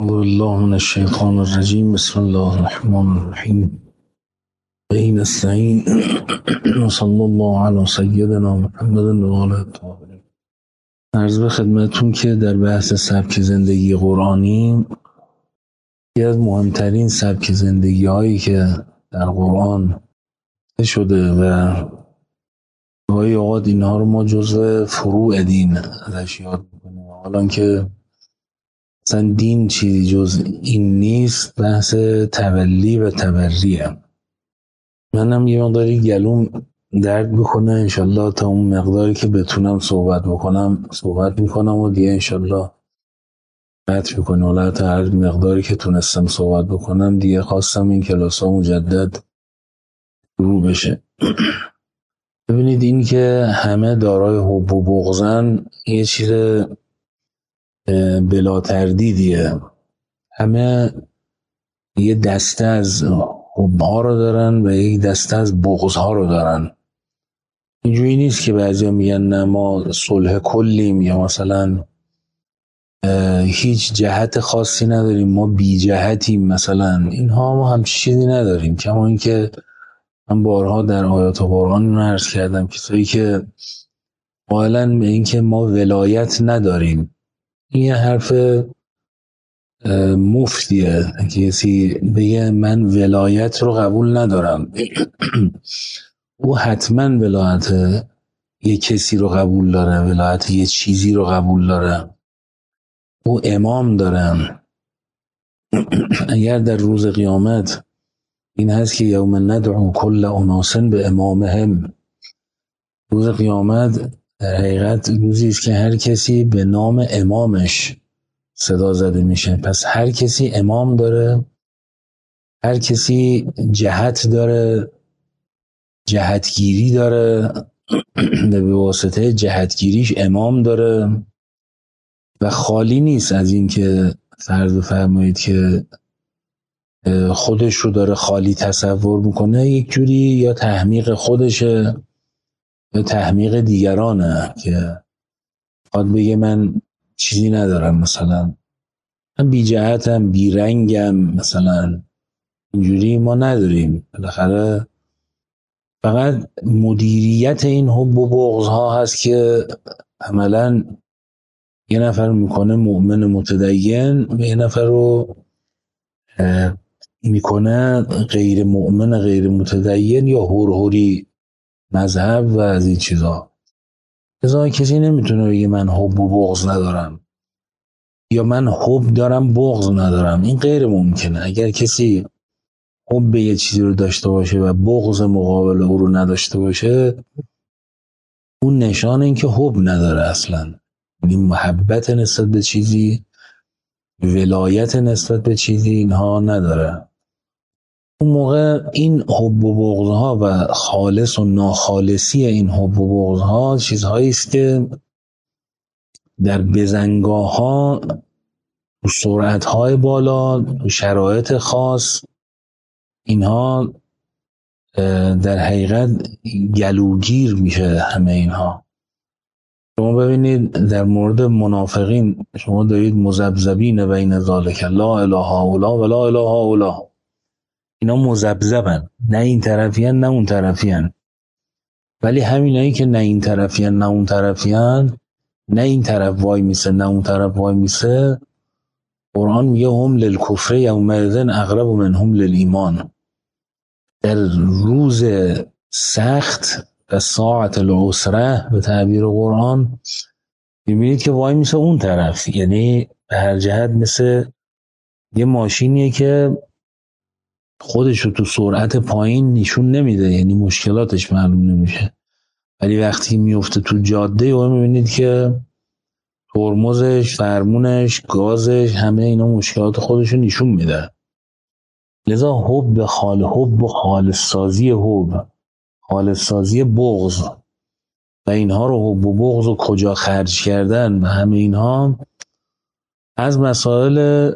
أعوذ بالله من الشيطان الرجيم. بسم الله الرحمن الرحیم. به نستعین وصلی الله علی سیدنا محمد و آله الطاهرین. عرض به خدمتتون که در بحث سبک زندگی قرآنی، یکی از مهمترین سبک زندگی هایی که در قرآن شده و گاهی اوقات اینها رو ما جزو فروع دین ازش یاد میکنیم، حالا که اصلا دین چیزی جز این نیست. بحث تولی و تبریه. منم یه مقداری گلوم درد بکنه انشالله، تا اون مقداری که بتونم صحبت میکنم و دیگه انشالله قطع میکنم. حالا تا هر مقداری که تونستم صحبت بکنم دیگه خواستم این کلاس ها مجدد شروع بشه. ببینید، این که همه دارای حب و بغضن یه چیز بلا تردیدیه. همه یه دسته از حب ها رو دارن و یک دسته از بغض ها رو دارن. اینجوری نیست که بعضیا میگن نه ما صلح کلیم یا مثلا هیچ جهت خاصی نداریم، ما بی جهتیم مثلا. اینها ما هم چیزی نداریم. کما این که من بارها در آیات قرآن عرض کردم کسایی که قائلن به این که ما ولایت نداریم، این یه حرف مفتیه. کسی بگه من ولایت رو قبول ندارم او حتما ولایت یه کسی رو قبول داره، ولایت یه چیزی رو قبول داره، او امام داره. اگر در روز قیامت این هست که یوم ندعو کل اناس به امامهم، روز قیامت در حقیقت روزی است که هر کسی به نام امامش صدا زده میشه. پس هر کسی امام داره، هر کسی جهت داره، جهتگیری داره به واسطه جهتگیریش امام داره و خالی نیست از این که فرض بفرمایید که خودش رو داره خالی تصور میکنه. یک جوری یا تحمیق خودشه یا تحمیق دیگرانه که خواهد بگه من چیزی ندارم، مثلا من بی جهتم، بی رنگم، مثلا اینجوری ما نداریم. بالاخره فقط مدیریت این حب و بغض ها هست که عملا یه نفر میکنه مؤمن متدین و یه نفر رو میکنه غیر مؤمن غیر متدین یا هورهوری مذهب و از این چیزا. لذا کسی نمیتونه بگه من حب و بغض ندارم یا من حب دارم بغض ندارم. این غیر ممکنه. اگر کسی حب یه چیزی رو داشته باشه و بغض مقابل او رو نداشته باشه، اون نشانه این که حب نداره اصلا. این محبت نسبت به چیزی، ولایت نسبت به چیزی اینها نداره. اون موقع این حب و بغض ها و خالص و ناخالصی این حب و بغض ها چیزهایی است که در بزنگاه ها و سرعت های بالا و شرایط خاص اینها در حقیقت گلوگیر میشه. همه اینها شما ببینید در مورد منافقین، شما دارید مذبذبین بین ذالک لا اله هؤلاء و لا اله هؤلاء. اینا مذبذبن، نه این طرفیان نه اون طرفیان. ولی همینایی که نه این طرفیان نه اون طرفیان، نه این طرف وای میسه نه اون طرف وای میسه، قرآن میگه هم للکفر یومئذ اقرب منهم للایمان. در روز سخت و ساعت العسره به تعبیر قرآن میبینید که وای میسه اون طرف. یعنی به هر جهت مثل یه ماشینیه که خودش رو تو سرعت پایین نشون نمیده، یعنی مشکلاتش معلوم نمیشه، ولی وقتی میفته تو جاده و میبینید که ترمزش، فرمونش، گازش، همه اینا مشکلات خودش رو نشون میده. لذا حب و خالص سازی حب، خالص سازی بغض و اینها رو حب و بغض رو کجا خرج کردن و همه اینها از مسائل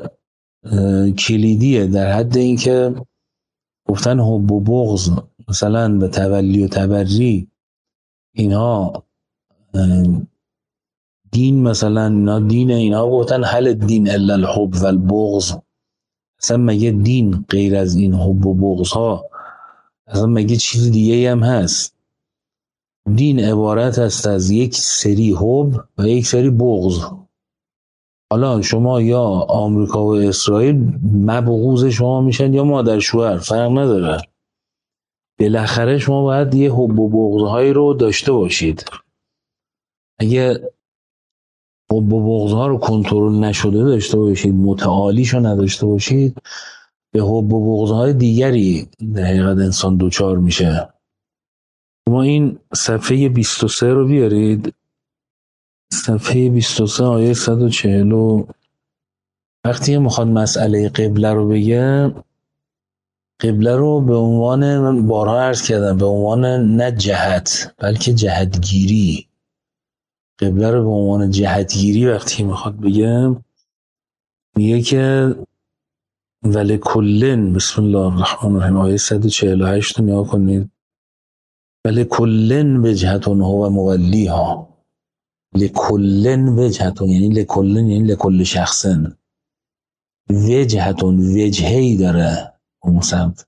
کلیدیه. در حد این که گفتن حب و بغض مثلا به تولی و تبری اینها دین مثلا اینا دین اینا گفتن هل الدین الا الحب و البغض، اصلا مگه دین غیر از این حب و بغض ها اصلا مگه چیز دیگه هم هست؟ دین عبارت است از یک سری حب و یک سری بغض. حالا شما یا آمریکا و اسرائیل مبغوض شما میشن یا مادر شوهر، فرق نداره. بالاخره شما باید یه حب و بغض‌هایی رو داشته باشید. اگه حب و بغض‌ها رو کنترل نشده داشته باشید، متعالیشو نداشته باشید، به حب و بغض‌های دیگری در حقیقت انسان دوچار میشه. شما این صفحه 23 رو بیارید، صفحه 23 آیه 140. وقتی میخواد مسئله قبله رو بگه، قبله رو به عنوان، من بارها عرض کردم، به عنوان نه جهت بلکه جهتگیری، قبله رو به عنوان جهتگیری وقتی میخواد بگم، میگه که ولکلن، بسم الله الرحمن الرحیم، آیه 148 رو نگاه کنید. ولکلن وجهتون هو مولیها، لکلن وجهتون یعنی لکلن یعنی لکل شخصن، وجهتون وجهی داره اون سمت،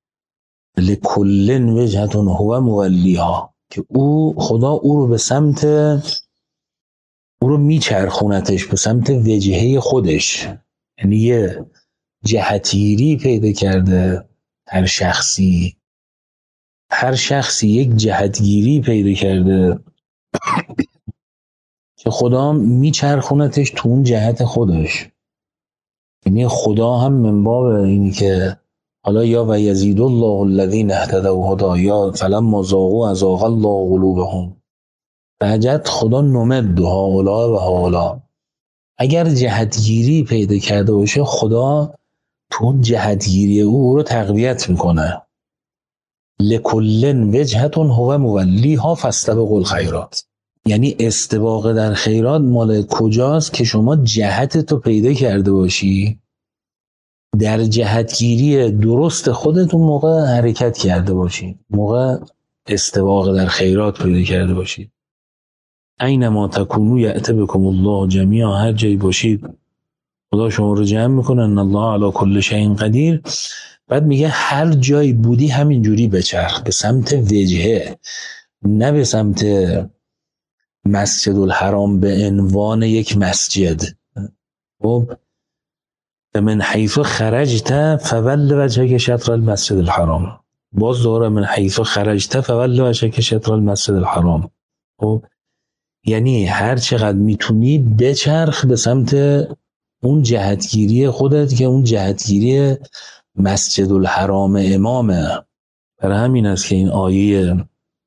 لکلن وجهتون هو مولیها، که او خدا او رو به سمت، او رو میچرخونتش به سمت وجهه خودش. یعنی یه جهتگیری پیدا کرده هر شخصی یک جهتگیری پیدا کرده که خدا میچرخونتش تو اون جهت خودش. یعنی خدا هم من باب اینی که حالا یا و یزید الله الذین اهتدوا هدا یا فلما زاغوا ازاغ الله قلوبهم، بهجت خدا نمد هؤلاء و هؤلاء. اگر جهتگیری پیدا کرده باشه، خدا تو اون جهتگیری او رو تقویت میکنه. لکلن وجهتون هو مولیها فاستبقوا الخیرات، یعنی استباق در خیرات مال کجاست؟ که شما جهت تو پیدا کرده باشی، در جهتگیری درست خودتون موقع حرکت کرده باشی، موقع استباق در خیرات پیدا کرده باشی. اینما تکونوا یأتی بکم الله جمیعا، هر جایی باشید خدا شما رو جمع میکنه. ان الله علی کل شیء قدیر. بعد میگه هر جایی بودی همین جوری بچرخ به سمت وجهه، نه به سمت مسجد الحرام به عنوان یک مسجد. خب من حیث خرجت فول وجهک شطر المسجد الحرام، باز دوره من حیث خرجت فول وجهک شطر المسجد الحرام. خب یعنی هر چقدر میتونی بچرخ به سمت اون جهتگیری خودت که اون جهتگیری مسجد الحرام امامه. برای همین است که این آیه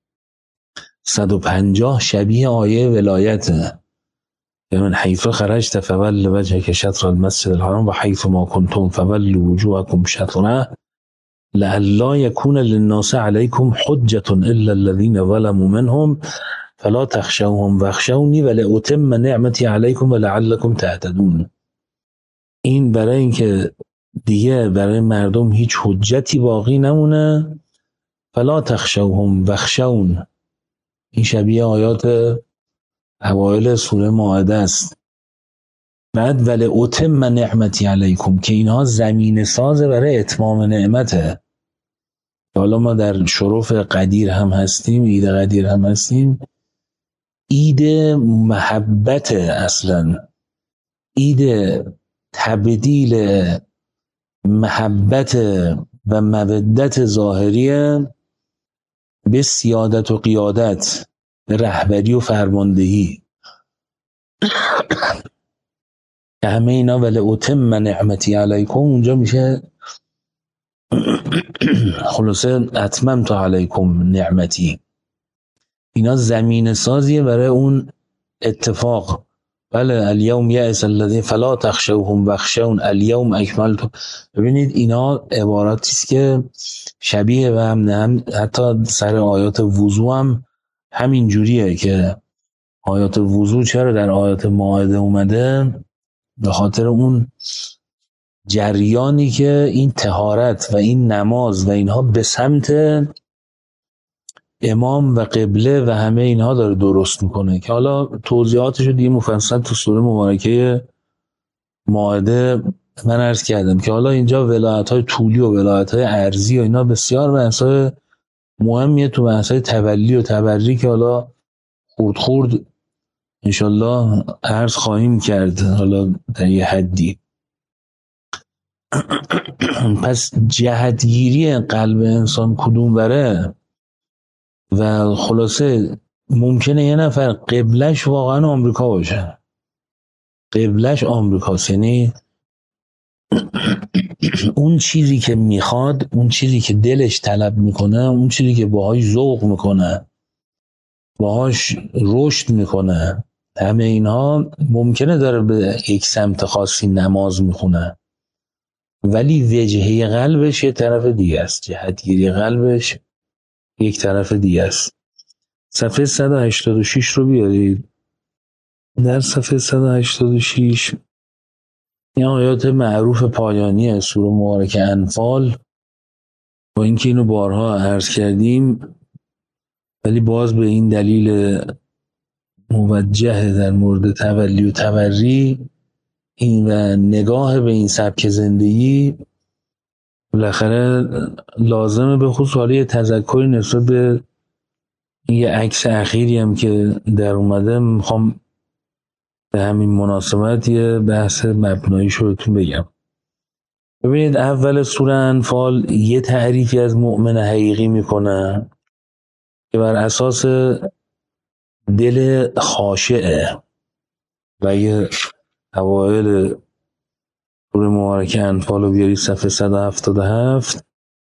150 شبیه آیه ولایته. من حیث خرجت فول وجهک شطر المسجد الحرام و حیث ما کنتم فولوا وجوهکم شطره لئلا یکون للناس علیکم حجة الا الذین ظلموا منهم فلا تخشوهم واخشونی ولأتم نعمتی علیکم ولعلکم تهتدون. این برای اینکه دیگه برای مردم هیچ حجتی باقی نمونه. فلا تخشوهم واخشون، این شبیه آیات اوایل سوره مائده است. بعد ولأتم نعمتی علیکم، که اینها زمین ساز برای اتمام نعمته. حالا ما در شرف قدیر هم هستیم، عید قدیر هم هستیم. عید محبت، اصلا عید تبدیل محبت و مودت ظاهریه به سیادت و قیادت، به رهبری و فرماندهی، که همه اینا ولأتم نعمتی علیکم اونجا میشه خلاصه اتممت علیکم نعمتی. اینا زمین سازیه برای اون اتفاق. بله الیوم یئس الذین فلا تخشوهم واخشون الیوم اکملت. ببینید اینا عباراتی است که شبیه به هم حتی سر آیات وضو هم همین جوریه که آیات وضو چرا در آیات مائده اومده؟ به خاطر اون جریانی که این طهارت و این نماز و اینها به سمت امام و قبله و همه اینها داره درست میکنه که حالا توضیحاتش رو دیگه مفصل تو سوره مبارکه مائده من عرض کردم که حالا اینجا ولایت‌های طولی و ولایت‌های عرضی و اینا بسیار بحث‌های مهمیه تو بحث‌های تولی و تبری که حالا خورد انشالله عرض خواهیم کرد حالا در یه حدی. پس جهتگیری قلب انسان کدوم بره و خلاصه ممکنه یه نفر قبلش واقعا آمریکا باشه، قبلش آمریکاست، یعنی اون چیزی که میخواد، اون چیزی که دلش طلب میکنه، اون چیزی که باهاش ذوق میکنه، باهاش رشد میکنه، همه اینها ممکنه داره به یک سمت خاصی نماز میخونه ولی وجهه قلبش یه طرف دیگه است، جهتگیری قلبش یک طرف دیگه است. صفحه 186 رو بیارید. در صفحه 186 این آیات معروف پایانی سوره مبارکه انفال، با اینکه اینو بارها عرض کردیم ولی باز به این دلیل موجه در مورد تولی و تبری این و نگاه به این سبک زندگی بالاخره لازمه، به خصوص حالا یه تذکری نسبت به یه عکس اخیری هم که در اومده میخوام به همین مناسبت یه بحث مبنایی شروعتون بگم. ببینید اول سوره انفال یه تعریفی از مؤمن حقیقی میکنه که بر اساس دل خاشعه و یه اوائل سوره مبارکه انفال رو بیاری صفحه 177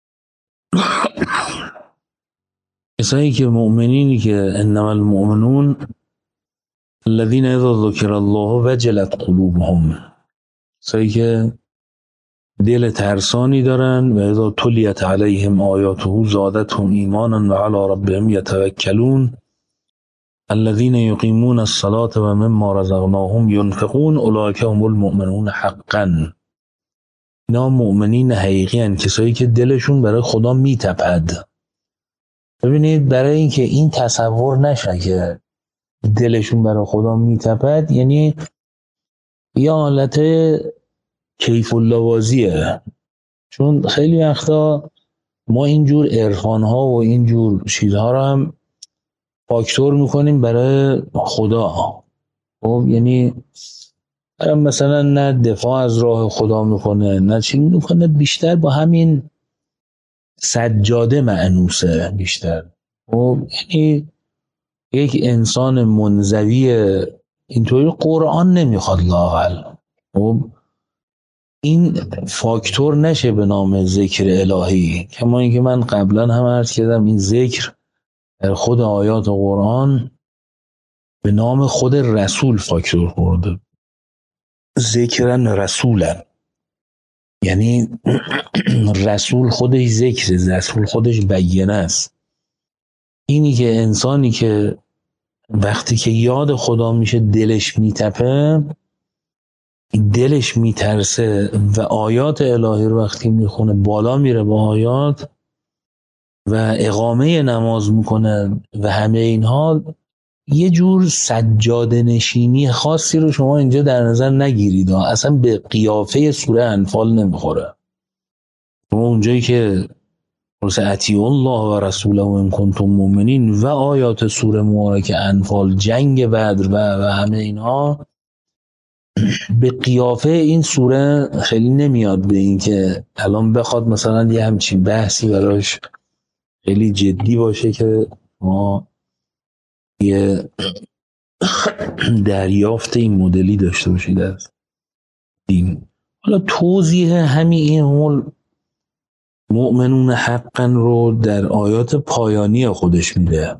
کسایی که مؤمنینی که انما المؤمنون الذين اذا ذكر الله وجلت قلوبهم، کسایی که دل ترسانی دارن و اذا تلیت علیهم آیاته زادتهم ایمانا و علی ربهم یتوکلون الذين يقيمون الصلاة و مما رزقناهم ينفقون اولئک هم المؤمنون حقا. اینا مؤمنین حقیقی هستند، کسایی که دلشون برای خدا میتپد. ببینید برای اینکه این تصور نشه که دلشون برای خدا میتپد یعنی یه حالت کیف اللوازیه، چون خیلی وقتا ما اینجور عرفان ها و اینجور چیزها رو هم فاکتور میکنیم برای خدا. خب یعنی مثلا نه دفاع از راه خدا میکنه نه چی میکنه، بیشتر با همین سجاده معنوسه بیشتر. خب یعنی یک انسان منزوی اینطوری قرآن نمیخواد لااقل. خب این فاکتور نشه به نام ذکر الهی، کما اینکه من قبلا هم عرض کردم این ذکر در خود آیات قرآن به نام خود رسول فاکتور خورده، ذکرن رسولن، یعنی رسول خودش ذکر، رسول خودش بیانه است. اینی که انسانی که وقتی که یاد خدا میشه دلش میتپه، دلش میترسه و آیات الهی رو وقتی میخونه بالا میره با آیات و اقامه نماز میکنه و همه اینها، یه جور سجاده نشینی خاصی رو شما اینجا در نظر نگیرید، اصلا به قیافه سوره انفال نمیخوره. شما اونجایی که اطیعوا الله و رسوله ان کنتم مؤمنین و آیات سوره مبارکه انفال، جنگ بدر و همه اینها، به قیافه این سوره خیلی نمیاد به این که الان بخواد مثلا یه همچین بحثی براش خیلی جدی باشه که ما یه دریافت این مدلی داشته باشید از دین. حالا توضیح همین این مؤمنون حقا رو در آیات پایانی خودش میده.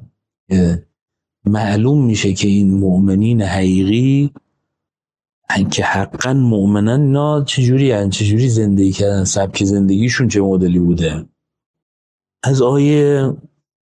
معلوم میشه که این مؤمنین حقیقی که حقا مؤمنن اینا چجوری زندگی کردن، سبک زندگیشون چه مدلی بوده. از آیه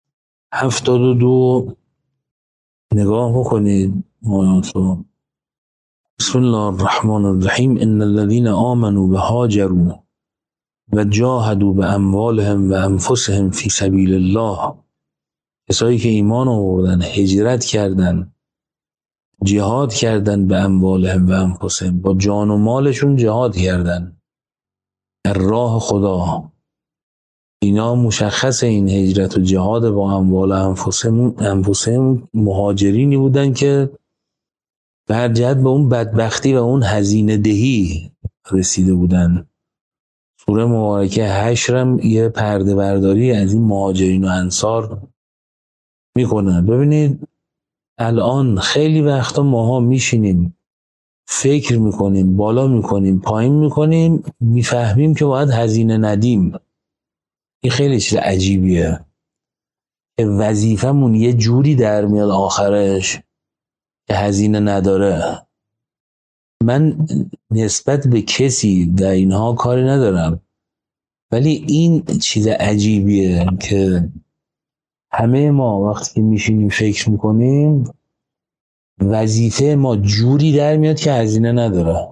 72 نگاه بکنید آیاتو. بسم الله الرحمن الرحیم ان الذين آمنوا وهاجروا و جاهدوا باموالهم و انفسهم فی سبیل الله کسایی که ایمان آوردن، هجرت کردن، جهاد کردن به اموالهم و انفسهم، با جان و مالشون جهاد کردن در راه خدا. اینا مشخص این هجرت و جهاد با اموال انفسهم مهاجرینی بودن که به هر جهت به اون بدبختی و اون هزینه دهی رسیده بودن. سوره مبارکه حشرم یه پرده برداری از این مهاجرین و انصار میکنن. ببینید الان خیلی وقتا ماها میشینیم فکر میکنیم، بالا میکنیم، پایین میکنیم، میفهمیم که باید هزینه ندیم. این خیلی چیز عجیبیه که وظیفمون یه جوری در میاد آخرش که هزینه نداره. من نسبت به کسی در اینها کاری ندارم، ولی این چیز عجیبیه که همه ما وقتی که میشینیم فکر میکنیم وظیفه ما جوری در میاد که هزینه نداره.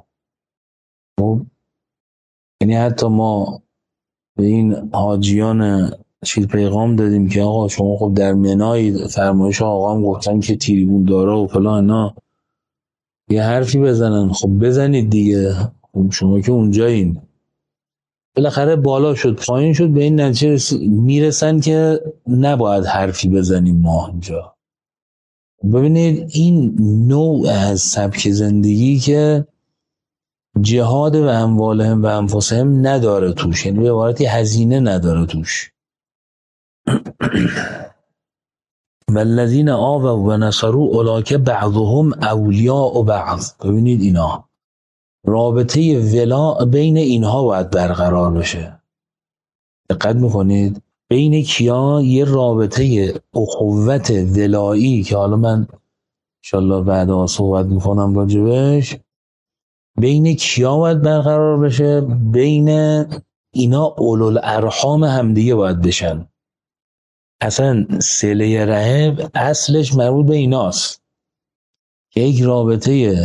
یعنی حتی ما به این حاجیان چیز پیغام دادیم که آقا شما خب در منای، فرمایش آقا هم گفتن که تریبون داره و فلان، اینا یه حرفی بزنن. خب بزنید دیگه، خب شما که اونجایین. بالاخره بالا شد پایین شد به این نتیجه میرسن که نباید حرفی بزنیم ما اینجا. ببینید این نوع از سبک زندگی که جهاد و اموالهم و انفسهم نداره توش، یعنی به عبارتی هزینه نداره توش. والذین آووا و نصروا اولئک بعضهم اولیاء بعض. ببینید اینا رابطه ولا بین اینها باید برقرار بشه. دقت میکنید بین کیا؟ یه رابطه اخوت ولایی که حالا من انشالله بعدا صحبت میکنم راجبش، بین کیا باید برقرار بشه؟ بین اینا اولوالارحام همدیگه باید بشن. اصلا صله رحم اصلش مربوط به ایناست که یک رابطه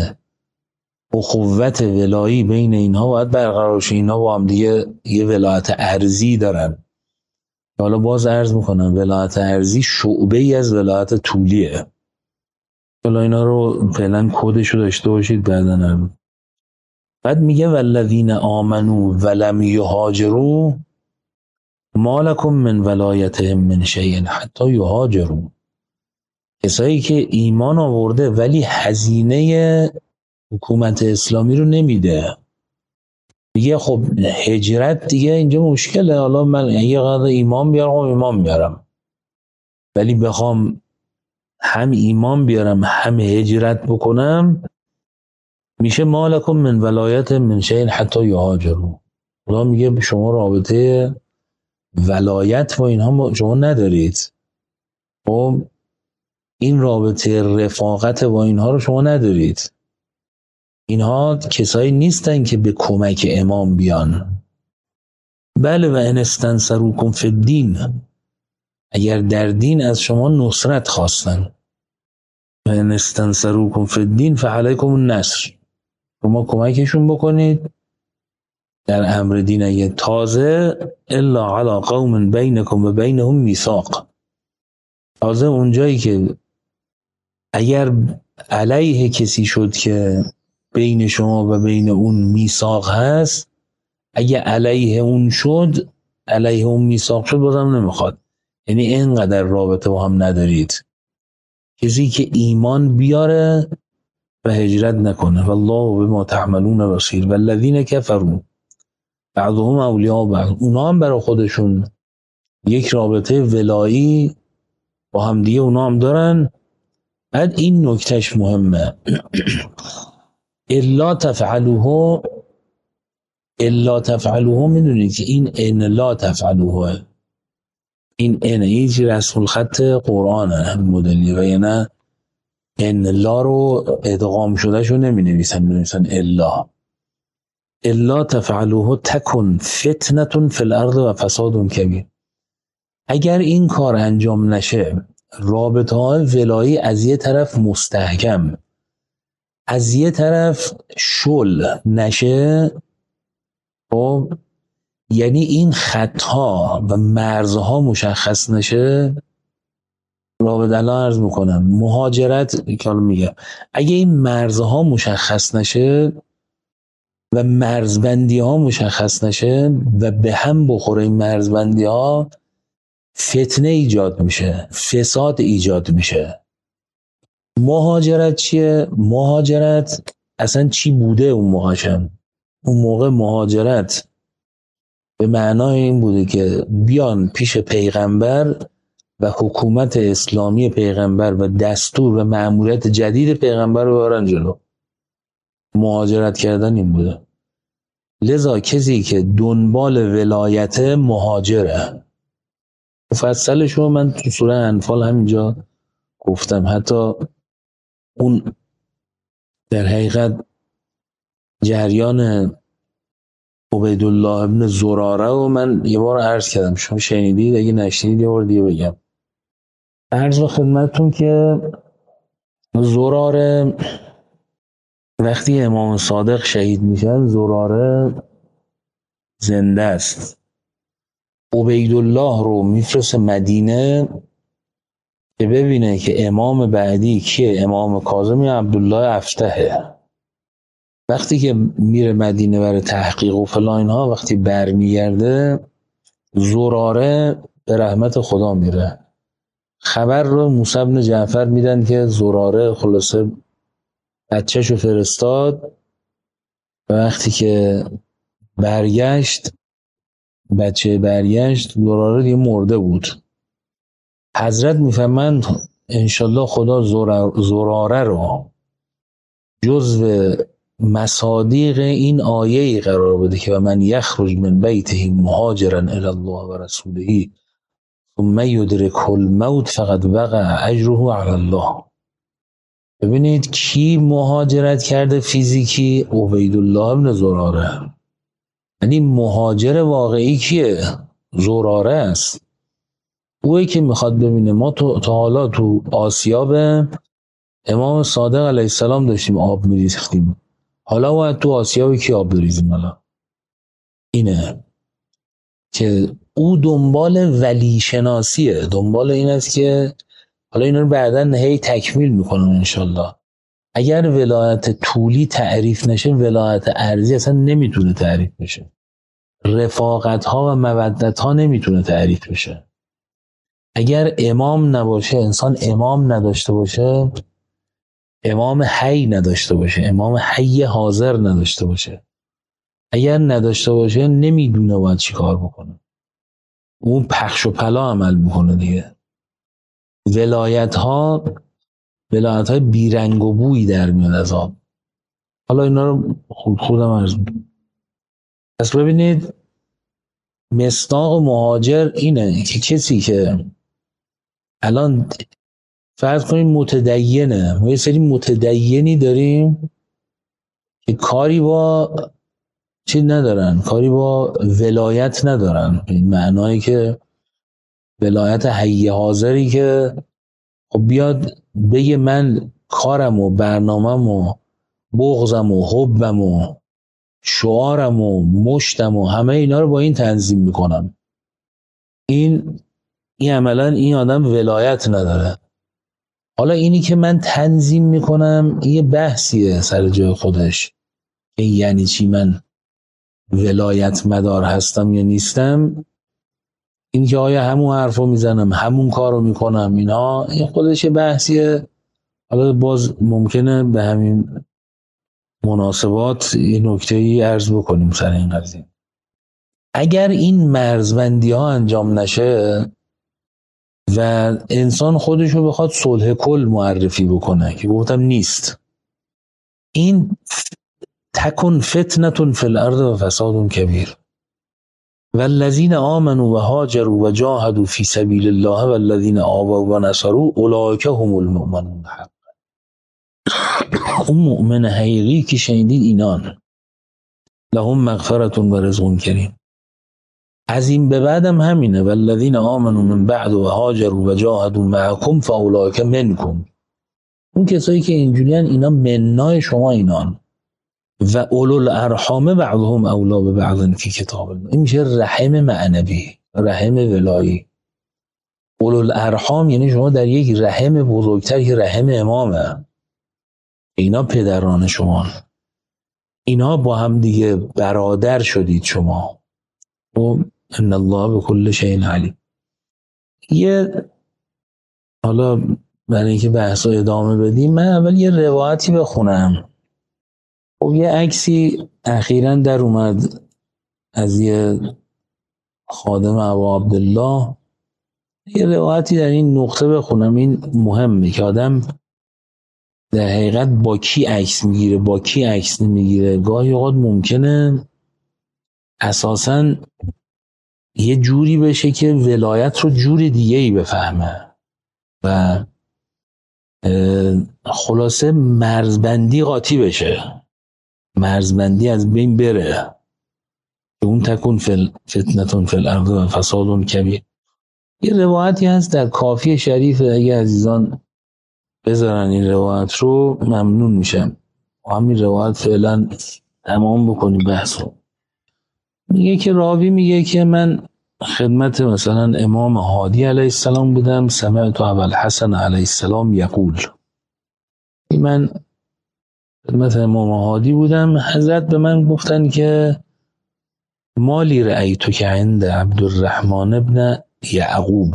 اخوت ولایی بین اینها باید برقرار شه. اینها با هم دیگه یه ولایت ارضی دارن. حالا باز عرض میکنم ولایت ارضی شعبه ای از ولایت طولیه. حالا اینا رو فعلا کدشو داشته باشید بعداً. بعد میگه والذین آمنوا ولم یهاجروا ما لکم من ولایتهم من شیء حتی یهاجروا. کسایی که ایمان آورده ولی هزینه حکومت اسلامی رو نمیده. دیگه خب هجرت دیگه اینجا مشکله. حالا من یه قدر ایمان بیارم ولی بخوام هم ایمان بیارم هم هجرت بکنم میشه ما لکم من ولایت من شیء حتی یهاجروا. خدا میگه شما رابطه ولایت با اینها شما ندارید. خب این رابطه رفاقت با اینها رو شما ندارید. اینها کسایی نیستن که به کمک امام بیان. بله و ان استنصروکم فی الدین، اگر در دین از شما نصرت خواستن، و ان استنصروکم فی الدین فعلیکم النصر، شما کمکشون بکنید در امر دین. اگه تازه الا علی قوم بینکم و بینهم میثاق، تازه اونجایی که اگر علیه کسی شد که بین شما و بین اون میثاق هست، اگه علیه اون میثاق شد بازم نمیخواد. یعنی اینقدر رابطه با هم ندارید. کسی که ایمان بیاره و هجرت نکنه والله بما تعملون بصیر. والذین کفروا بعضهم اولیاء بعض، اونا هم برای خودشون یک رابطه ولایی با هم دیگه اونا هم دارن. بعد این نکتهش مهمه الا تفعلوه میدونید که این ان لا تفعلوه، این ان هیچ رسم الخط قرآنه همین مدلی، و یعنی ان لا رو ادغام شده شو نمی نویسن الا تفعلوه تکن فتنة فی الارض و فساد کبیر. اگر این کار انجام نشه، رابطه های ولایی از یه طرف مستحکم، از یه طرف شل نشه، خب یعنی این خطها و مرزها مشخص نشه، رابط الان عرض میکنم مهاجرت که میگم اگه این مرزها مشخص نشه و مرزبندی ها مشخص نشه و به هم بخوره این مرزبندی ها، فتنه ایجاد میشه، فساد ایجاد میشه. مهاجرت چیه؟ مهاجرت اصلا چی بوده اون موقعشم؟ اون موقع مهاجرت به معنای این بوده که بیان پیش پیغمبر و حکومت اسلامی پیغمبر و دستور و مأموریت جدید پیغمبر رو ببرن جلو. مهاجرت کردن این بوده. لذا کسی که دنبال ولایت مهاجره. مفصلش رو من تو سوره انفال همینجا گفتم. حتی اون در حقیقت جریان عبیدالله ابن زراره و من یه بار عرض کردم، شما شنیدید؟ اگه نشنیدید یه بار دیگه بگم. عرض و خدمتتون که زراره وقتی امام صادق شهید میشن، زراره زنده است. عبیدالله رو میفرسته مدینه که ببینه که امام بعدی کیه، امام کاظم یا عبدالله افتحه. وقتی که میره مدینه برای تحقیق و فلان اینها، وقتی برمیگرده زراره به رحمت خدا میره. خبر رو موسی بن جعفر میدن که زراره خلاصه بچه‌شو فرستاد و وقتی که بچه برگشت زراره دیگه مرده بود. حضرت میفهمند انشالله خدا زراره رو جزو مصادیق این آیه قرار بده که و من یخرج من بیته مهاجرا الی الله و رسوله ثم یدرکه الموت فقد وقع اجره علی الله. ببینید کی مهاجرت کرده فیزیکی؟ عبیدالله بن زراره. یعنی مهاجر واقعی کیه؟ زراره است. اویی که میخواد ببینه. ما تا حالا تو آسیاب امام صادق علیه السلام داشتیم آب میریختیم، حالا باید تو آسیاب کی آب بریزیم؟ حالا اینه که او دنبال ولی شناسیه، دنبال این است که حالا اینا رو بعداً هی تکمیل میکنم انشالله. اگر ولایت طولی تعریف نشه، ولایت ارضی اصلا نمیتونه تعریف بشه. رفاقت ها و مودت ها نمیتونه تعریف بشه. اگر امام نباشه، انسان امام نداشته باشه، امام حی نداشته باشه، امام حی حاضر نداشته باشه، اگر نداشته باشه نمیدونه باید چی کار بکنه. اون پخش و پلا عمل میکنه دیگه. ولایت های بیرنگ و بویی در میاد از آب. حالا اینا رو خودم عرض میکنم. پس ببینید مصداق مهاجر اینه که کسی که الان فرض کنید متدینه، ما یه سری متدینی داریم که کاری با چی ندارن، کاری با ولایت ندارن، این معنایی که ولایت حی حاضری که خب بیاد بگه من کارم و برنامم و بغضم و حبم و شعارم و مشتم و همه اینا رو با این تنظیم میکنم. این عملا این آدم ولایت نداره. حالا اینی که من تنظیم میکنم یه بحثیه سر جای خودش، که یعنی چی من ولایت مدار هستم یا نیستم. این که آیا همون حرف رو میزنم، همون کار رو میکنم، اینا این خودش بحثیه. حالا باز ممکنه به همین مناسبات یه نکته‌ای عرض بکنیم سر این قضیه. اگر این مرزبندی ها انجام نشه و انسان خودش رو بخواد صلح کل معرفی بکنه که گفتم نیست، این تکن فتنة فی الارض و فساد کبیر والذین آمنوا و هاجروا و جاهدوا فی سبیل الله والذین آووا و نصروا اولئک هم المؤمنون حقا. اون مؤمن حقیقی که شنیدید اینان، لهم مغفرة و رزق کریم. از این به بعدم همینه، والذین آمنوا من بعد و هاجروا و جاهدوا معکم فاولئک منکم. اون کسایی که اینجوریان اینا منای شما اینان. و اولو الارحام بعضهم اولا ببعض فی کتاب الله. این میشه رحم معنوی، رحم ولایی. اولوالارحام یعنی شما در یک رحم بزرگتر که رحم امامه، اینا پدران شما، اینا با هم دیگه برادر شدید شما. و ان الله بكل شیء علیم. یه حالا برای اینکه بحث رو ادامه بدیم من اول یه روایتی بخونم. خب یه عکسی اخیراً در اومد از یه خادم ابا عبدالله، یه روایتی در این نقطه بخونم. این مهمه که آدم در حقیقت با کی عکس میگیره با کی عکس نمیگیره. گاهی اوقات ممکنه اساساً یه جوری بشه که ولایت رو جور دیگه ای بفهمه و خلاصه مرزبندی قاطی بشه، مرزبندی از بین بره. اون تکون فتنتون فی الارض و فساد کبیر. یه روایتی هست در کافی شریف، اگه عزیزان بذارن این روایت رو ممنون میشم. همین روایت فعلا تمام بکنیم بحثو. میگه که راوی میگه که من خدمت مثلا امام هادی علیه السلام بودم، سمعت ابوالحسن علیه السلام یقول، من خدمت امام هادی بودم، حضرت به من گفتن که مالی رأیتو که عند عبدالرحمن ابن یعقوب،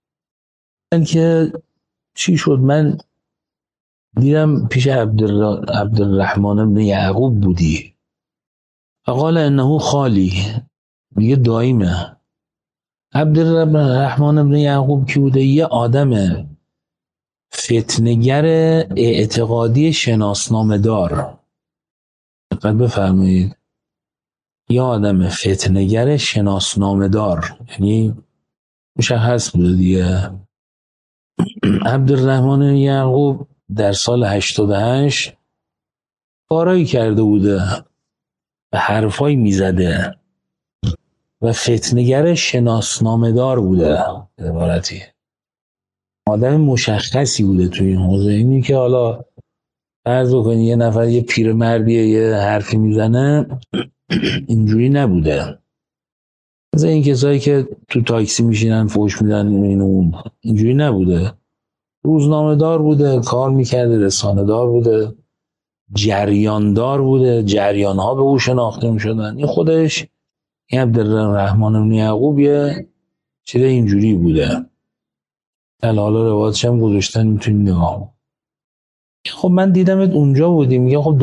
که چی شد من دیدم پیش عبدالرحمن ابن یعقوب بودی. فقال انه خالی، میگه دایمه. عبدالرحمن ابن یعقوب کی بوده؟ یه آدم فتنگر اعتقادی شناسنامه دار. دقت بفرمایید، یه آدم فتنگر شناسنامه دار، یعنی مشخص بوده دیگه. عبدالرحمن یعقوب در سال 88 کارایی کرده بوده و حرفایی میزده و فتنگر شناسنامه دار بوده. عبارتی آدم مشخصی بوده توی این حوزه. اینی که حالا فرض بکنی یه نفر یه پیرمردیه یه حرفی میزنه، اینجوری نبوده. مثلا این کسایی که تو تاکسی میشینن فوش میدن این اون، اینجوری نبوده. روزنامه دار بوده، کار میکرده، رسانه دار بوده، جریان دار بوده، جریان ها به او شناخته میشدن. این خودش این عبدالرحمن بن یعقوب یه چیز اینجوری بوده. حالا روایتش هم گذاشتن، میتونی نگاه. خب من دیدمت اونجا بودی. میگه خب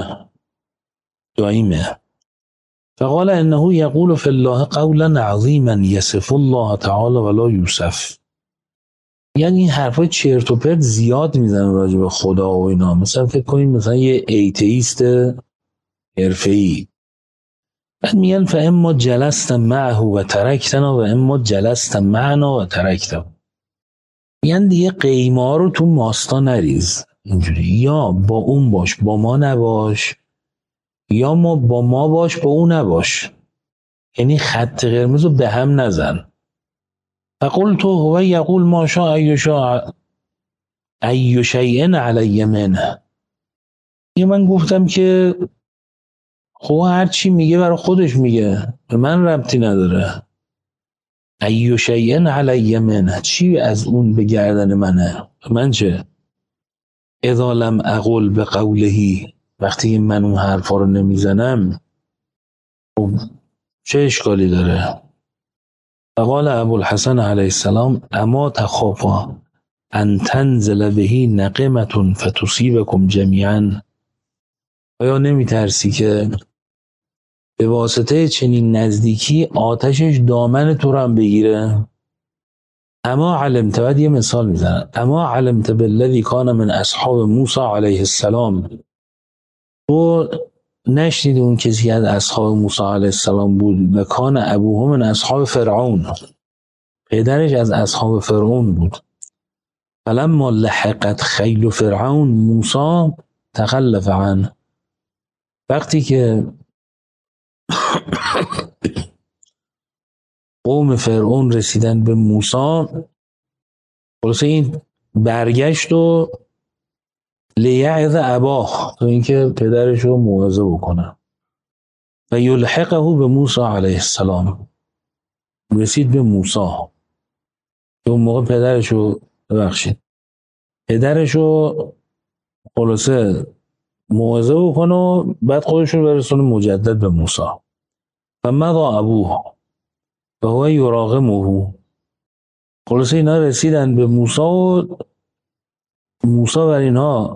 دائمه. فقال انه یقول فی الله قولا عظیما یصف الله تعالی ولا یوصف. یعنی این حرفای چرت و پرت زیاد میزنه راجع به خدا و اینا. مثلا فکر کنید مثلا یه ایتئیست حرفه‌ای، بعد میگن فاما جلست معه و ترکتنا و اما جلست معنا و ترکتنا. میگن دیگه قیما رو تو ماستا نریز، اینجوری یا با اون باش با ما نباش، یا ما با ما باش با اون نباش. یعنی خط قرمز رو به هم نزن. فقلت هو یقول ما شاء ای شیء علی منه. من گفتم که خب هر چی میگه برای خودش میگه، به من ربطی نداره. ای شیء علی منه، چی از اون به گردن منه، من چه؟ اذا لم اقل بقولهی، وقتی من اون حرفا رو نمیزنم خب چه اشکالی داره؟ فقال ابوالحسن علیه السلام اما تخافا ان تنزل بهی نقمة فتصیبکم جمیعا. آیا نمی ترسی که به واسطه چنین نزدیکی آتشش دامن تو رو هم بگیره؟ اما علمت، بعد یه مثال میزنن، اما علمت بالذی کان من اصحاب موسی علیه السلام، تو نشنید اون کسی از اصحاب موسی علیه السلام بود و کان ابوه من اصحاب فرعون، پدرش از اصحاب فرعون بود. فلما لحقت خیل فرعون موسی تخلف عنه، وقتی که قوم فرعون رسیدن به موسی، خلاصه این برگشت و لیعظ اباه، تو اینکه پدرش رو موعظه بکنه، و یلحقه به موسی علیه السلام، رسید به موسی. اون موقع پدرشو خلاصه موعظه بکنه و بعد خودشون برسونه مجدد به موسی. و مضى ابوه و هو یراغمه. خلاصه اینا رسیدن به موسی و موسی بر اینها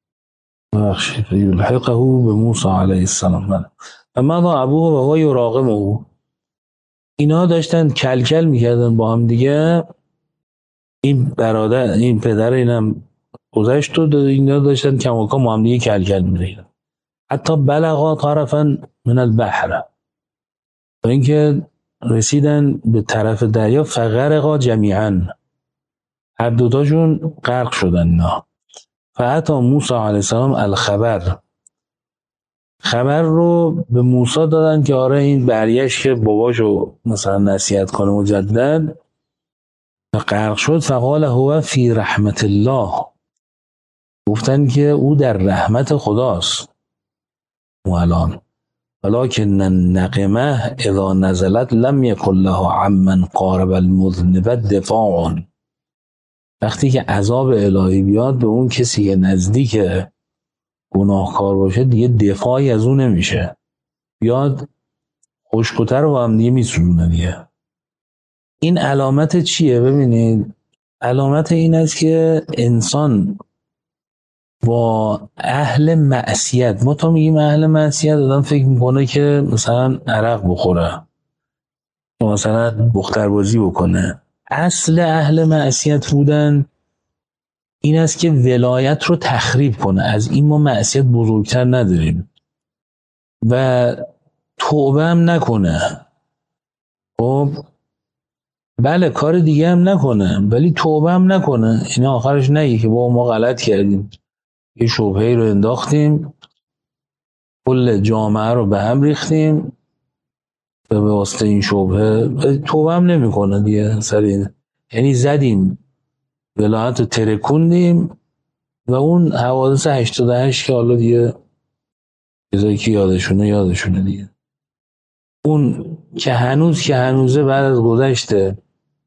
یلحقه به موسی علیه السلام. و مضى ابوه و هو یراغمه. اینا داشتن کل کل میکردن با هم دیگه. این برادر، این پدر اینم گذشت و اینا داشتن کماکان با هم دیگه کل کل می‌ریختن. حتی بلغا طرفا من البحر، و اینکه رسیدن به طرف دریا. فغرقا جمیعا، هر دوتاشون غرق شدن. نه فاتی موسی علیه السلام الخبر. خبر رو به موسی دادن که آره این برگشت که باباشو مثلا نصیحت کنه مجدد، غرق شد. فقال هو فی رحمت الله. گفتن که او در رحمت خداست. و الان ولکن النقمه اذا نزلت لم یکن له عمن قارب المذنب دفاع. وقتی که عذاب الهی بیاد به اون کسی که نزدیک گناهکار باشه دیگه دفاعی از اون نمیشه، بیاد خشکوتر رو هم دیگه میسونه دیگه. این علامت چیه؟ ببینید علامت این است که انسان با اهل معصیت، ما تا میگیم اهل معصیت آدم فکر میکنه که مثلا عرق بخوره یا مثلا بختربازی بکنه. اصل اهل معصیت بودن این است که ولایت رو تخریب کنه. از این ما معصیت بزرگتر نداریم. و توبه هم نکنه. خب بله کار دیگه هم نکنه ولی توبه هم نکنه. این آخرش نگه که با ما غلط کردیم، یه شبهه رو انداختیم، کل جامعه رو به هم ریختیم به واسطه این شبهه. توبه هم نمی کنه دیگه سر این. یعنی زدیم ولایت رو ترکوندیم و اون حوادث 88 که حالا دیگه چیزایی که یادشونه دیگه. اون که هنوزه بعد از گذشته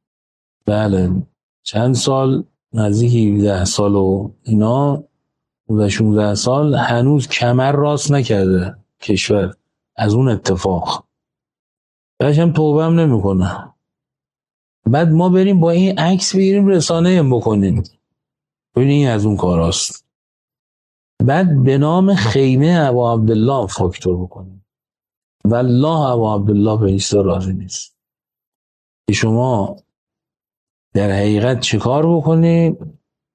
بله چند سال، نزدیک 10 سال و اینا، 16 سال، هنوز کمر راست نکرده کشور از اون اتفاق. بعدش هم توبه هم نمیکنه. بعد ما بریم با این عکس بگیریم رسانه هم بکنیم، ببینید این از اون کاراست. بعد به نام خیمه ابا عبدالله فاکتور بکنیم. والله ابا عبدالله به ایسا راضی نیست که شما در حقیقت چه کار بکنیم؟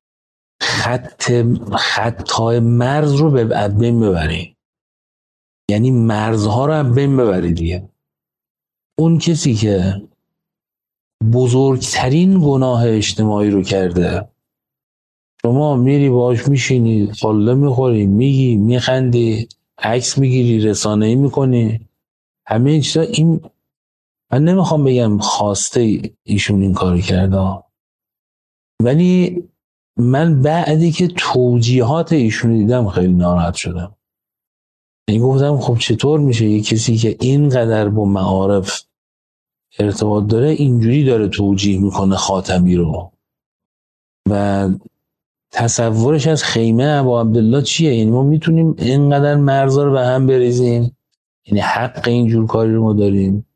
خطای مرز رو به بین ببرید. یعنی مرزها رو بین ببرید دیگه. اون کسی که بزرگترین گناه اجتماعی رو کرده، شما میری باش میشینی، خاله میخوری، میگی، میخندی، عکس میگیری، رسانه‌ای میکنی، همه این چیزا. این من نمیخوام بگم خواسته ایشون این کار کرده، ولی من بعدی که توجیهات ایشون دیدم خیلی ناراحت شدم. این گفتم خب چطور میشه یه کسی که اینقدر با معارف ارتباط داره اینجوری داره توجیه میکنه خاتمی رو؟ و تصورش از خیمه ابا عبدالله چیه؟ یعنی ما میتونیم اینقدر مرزا رو به هم بریزیم؟ یعنی حق اینجور کاری رو ما داریم؟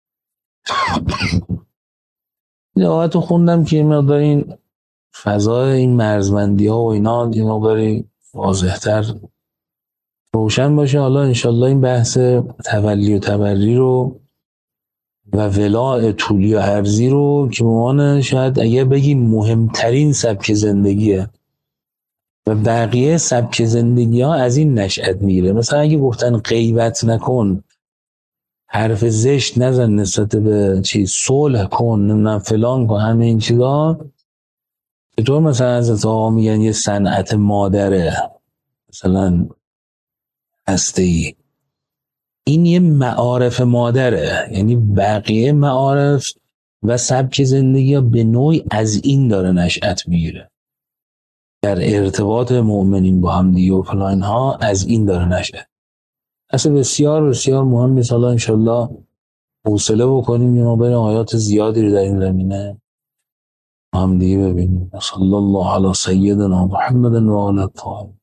آیت رو خوندم که مقدار این فضای این مرزبندی ها و اینا یه مقداری واضح‌تر روشن باشه. حالا انشالله این بحث تولی و تبری رو و ولاء طولی و عرضی رو که بمانه شاید اگه بگیم مهمترین سبک زندگیه و بقیه سبک زندگی ها از این نشأت میگیره. مثلا اگه گفتن غیبت نکن، حرف زشت نزن نسبت به چیز، صلح کن، نمیدونم فلان کن، همه این چیزا چطور مثلا از آقا میگن یه صنعت مادره مثلا هسته‌ای، این یه معارف مادره. یعنی بقیه معارف و سبک زندگی ها به نوعی از این داره نشأت میگیره، در ارتباط مؤمنین با هم دیگه و فلان ها از این داره نشأت. اصلا بسیار بسیار مهم است. حالا انشالله حوصله بکنیم، یه ما بریم آیات زیادی رو در این زمینه هم دیگه ببینیم. صلی الله علی سیدنا محمد و آل الطاهرین.